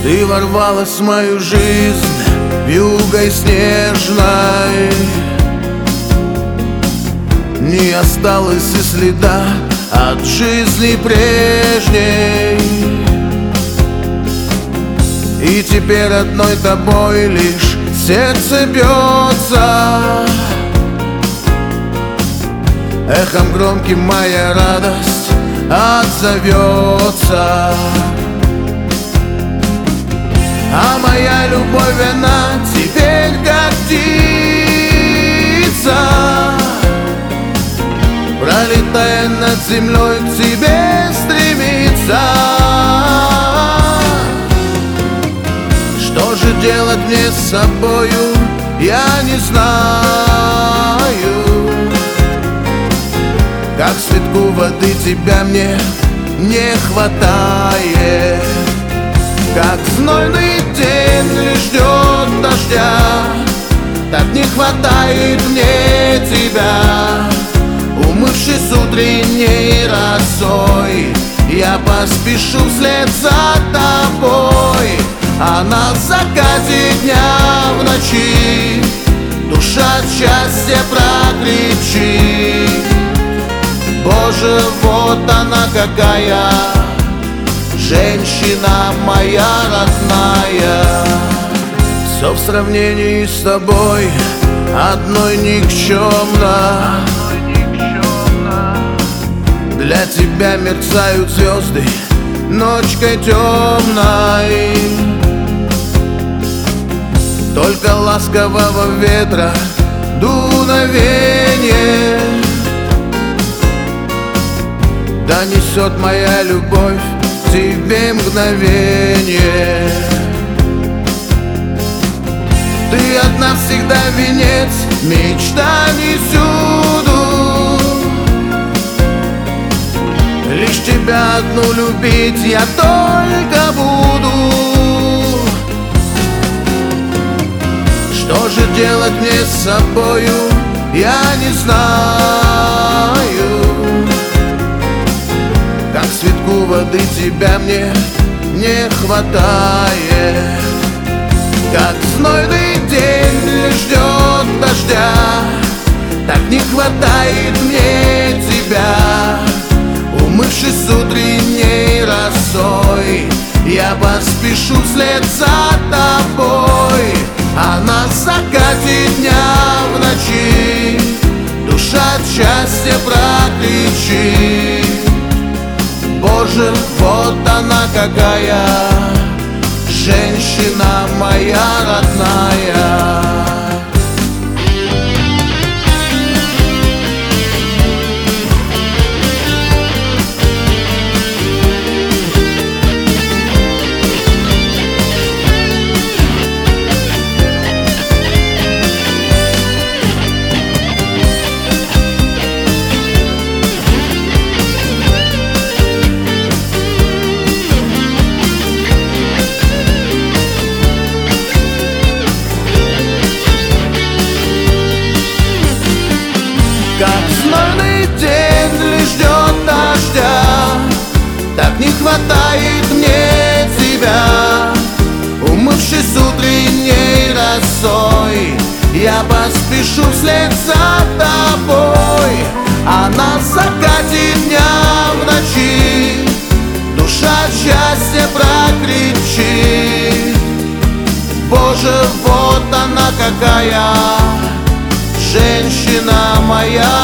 Ты ворвалась в мою жизнь вьюгой снежной. Не осталось и следа от жизни прежней. И теперь одной тобой лишь сердце бьется. Эхом громким моя радость отзовется. А моя любовь, она теперь как птица, пролетая над землей, к тебе стремится. Что же делать мне с собою, я не знаю. Как цветку воды тебя мне не хватает. Как знойный день лишь ждет дождя, так не хватает мне тебя. Умывшись утренней росой, я поспешу вслед за тобой. А на закате дня в ночи душа от счастья прокричит. Боже, вот она какая, женщина моя родная. Все в сравнении с тобой одной никчемно. Для тебя мерцают звезды ночкой темной. Только ласкового ветра дуновение донесет моя любовь к тебе мгновение. Ты одна всегда венец мечтаний всюду. Лишь тебя одну любить я только буду. Что же делать мне с собою, я не знаю. Как цветку воды тебя мне не хватает. Как знойный день лишь ждет дождя, так не хватает мне тебя. Умывшись утренней росой, я поспешу вслед за тобой. А на закате дня в ночи душа от счастья прокричит. Боже, вот она какая, женщина моя родная. Как знойный день лишь ждет дождя, так не хватает мне тебя. Умывшись утренней росой, я поспешу вслед за тобой. А на закате дня в ночи душа от счастья прокричит. Боже, вот она какая, женщина моя